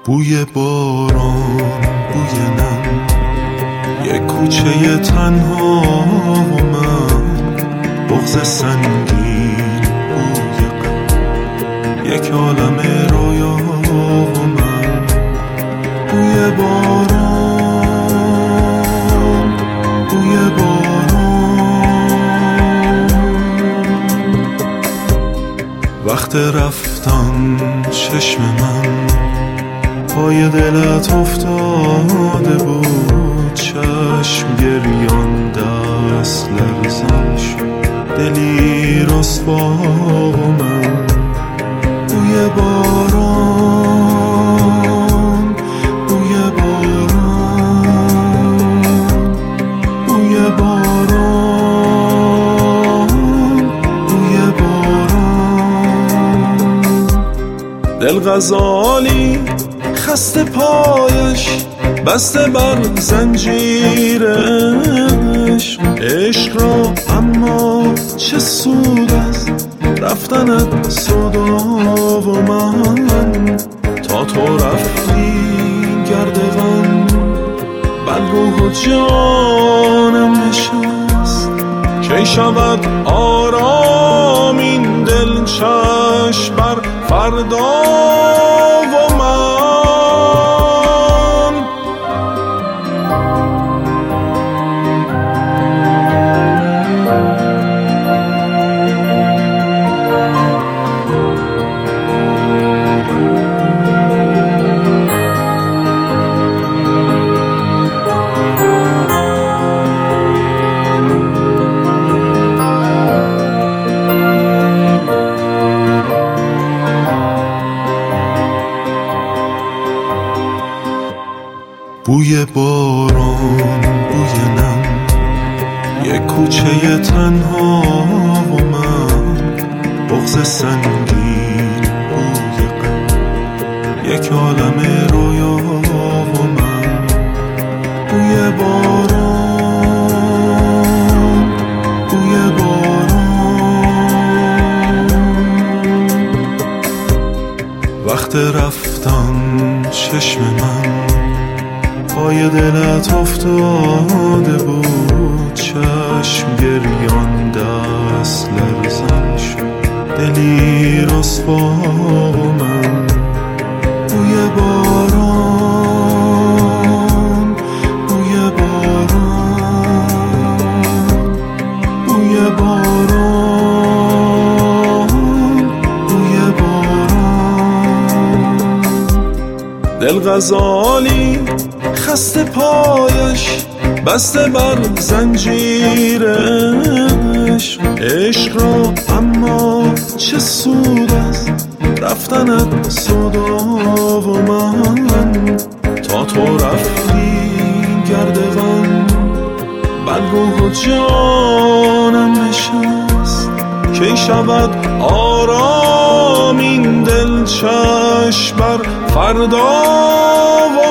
بوی باران، بوی نم، یک کوچه تنها و من، بغض سنگین، بوی غم، یک عالم رویا و من. بوی باران، بوی باران، وقت رفتن چشم من پای دلت افتاده بود، چشم گریان دست لرزان شد، دلی رسوا و من. بوی باران، بوی باران، بوی باران، بوی باران. دل غزالی خسته پایش بسته بر زنجیرش، عشق را اما چه سود از رفتنت صدا و من. تا تو رفتی گردغن بر روح و جانم نشست، کی شود آرام این دل چشم بر فردا و من. بوی باران، بوی نم، یک کوچه تنها و من، بغض سنگین، بوی غم، یک عالم رویا و من. بوی باران، بوی باران، وقت رفتن چشم من پای دلت افتاده بود، چشم گریان دست لرزان شد، دلی رسوا و من. بوی باران، بوی باران، بوی باران، بوی باران. دل غزالی خسته پایش بسته بر زنجیرش، عشق را اما چه سود از رفتنت صدا و من. تا تو رفتی گردغن بر روح و جانم نشست، کی شود آرام این دل چشم بر فردا و